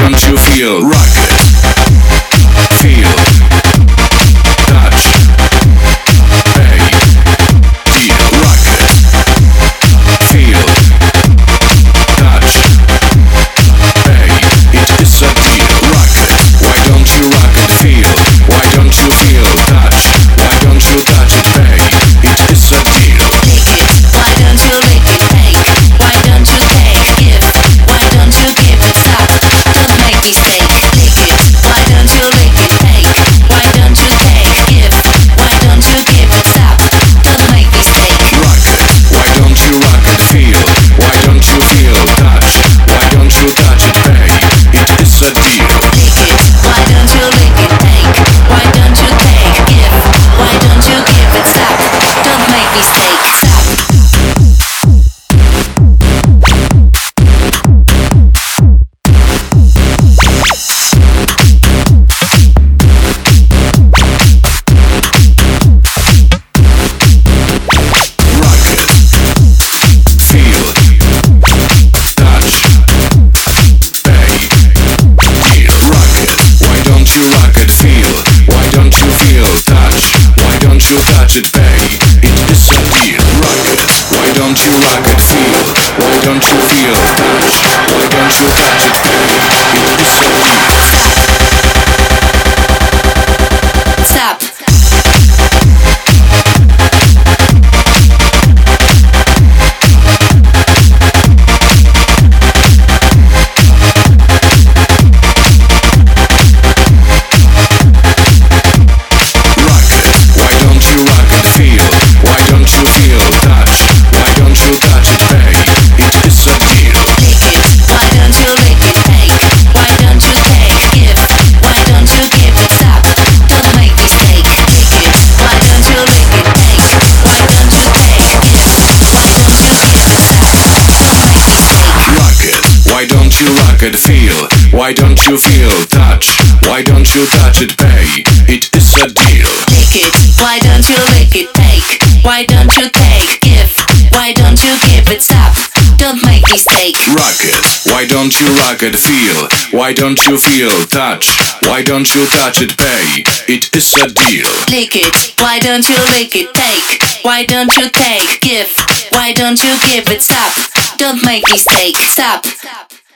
don't you feel? Rock it. Feel. Touch. Pay. Deal. Rock it. Feel. Touch. Pay. It is a deal. Rock it. Why don't you rock it? Feel. Why don't you feel? Touch. Why don't you touch it? Pay. It is a deal. Lick it. Why don't you lick it? Take. Why don't you take? Give. Why don't you give it? Stop. Don't make mistake. Lick it. Why don't you lick it? Take. Why don't you take? Give. Why don't you give it? Stop. Don't make mistake. Rock it. Why don't you rock it? Feel. Why don't you feel? Touch. Why don't you touch it? Pay. It is a deal. Lick it. Why don't you lick it? Take. Why don't you take? Give. Why don't you give it? Stop. Don't make mistake. Stop. Rock it. Feel. Touch. Pay. Deal. Rock it. Why don't you rock it? Feel. Why don't you feel? Touch. Why don't you touch it? Pay. It is a deal. Rock it. Why don't you rock it? Feel. Why don't you feel? Touch. Why don't you touch it? Pay. It is a deal. Stop. Rock it. Why don't you rock it? Feel. Why don't you feel? Touch. Why don't you touch it? Pay. It is a deal. Lick it. Why don't you lick it? Take. Why don't you take? Give. Why don't you give it? Stop. Don't make mistake. Lick it. Why don't you lick it? Take. Why don't you take? Give. Why don't you give it? Stop. Don't make mistake. Rock it. Why don't you rock it? Feel. Why don't you feel? Touch. Why don't you touch it? Pay. It is a deal. Lick it. Why don't you lick it? Take. Why don't you take? Give. Why don't you give it? Stop. Don't make mistake. Rock it. Why don't you rock it? Feel. Why don't you feel? Touch. Why don't you touch it? Pay. It is a deal. Lick it. Why don't you lick it? Take. Why don't you take? Give. Why don't you give it? Stop. Don't make mistake. Stop.